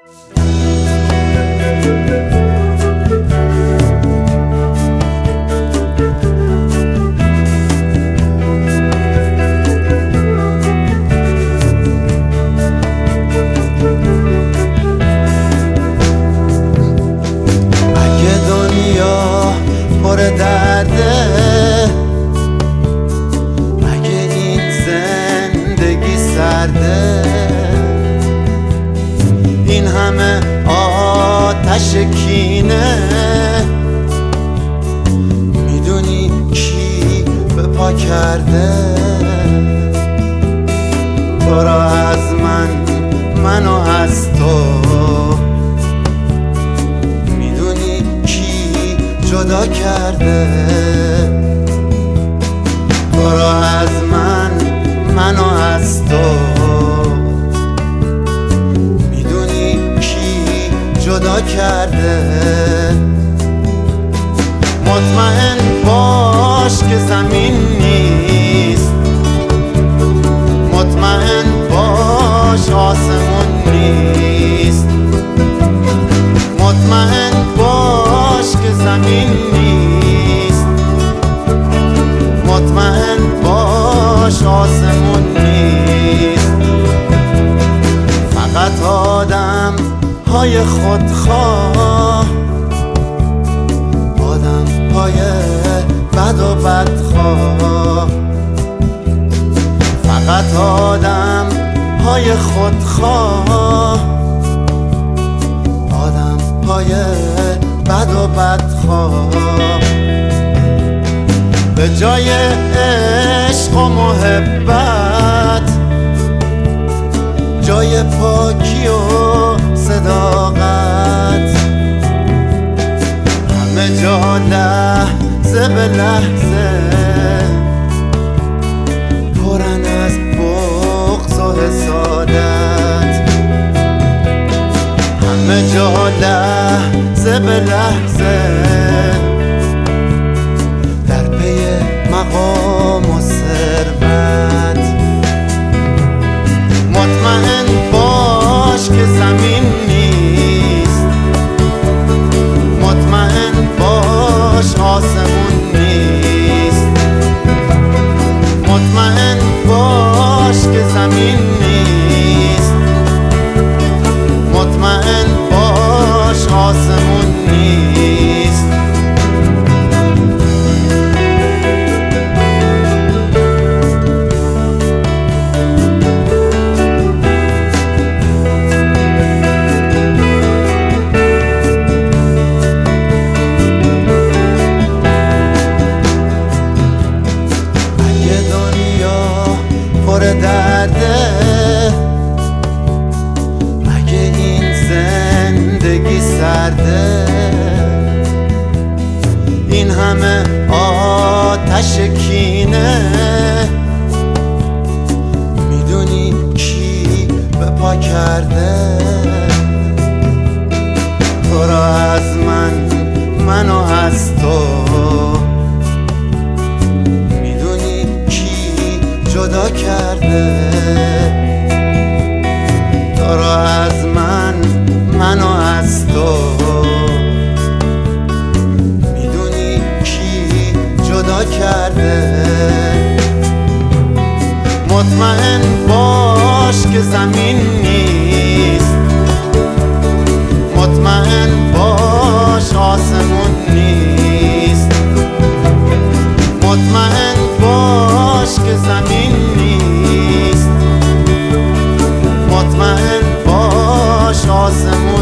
پر درده، اگه این زندگی سرده، این همه آتش کینه، میدونی کی به پا کرده؟ تو را از من، منو از تو، جدا کرده. تو را از من، منو از تو، میدونی کی جدا کرده؟ مطمئن باش که زمین نیست، مطمئن باش آسمون نیست، مطمئن باش که زمین نیست، مطمئن باش آسمون نیست. فقط آدم های خودخواه، آدم های بد و بدخواه، فقط آدم های خودخواه، آدم های بد و بدخواه. به جای عشق و محبت، جای پاکی و صداقت، همه جا لحظه به لحظه پرن از بغض و حسادت، همه جا لحظه به لحظه در پی مقام و ثروت. مطمئن باش که زمین نیست، مطمئن باش آسمون نیست، مطمئن باش که زمین نیست، مطمئن باش آسمون نیست. اگه دنیا پر درده، اگه این زندگی سرده، این همه آتش کینه، میدونی کی به پا کرده؟ تو را از من، منو از تو، میدونی کی جدا کرده؟ تو را از من، منو از تو، میدونی کی جدا کرده؟ مطمئن باش که زمین نیست، مطمئن باش آسمون نیست، مطمئن باش که زمین نیست، مطمئن باش آسمون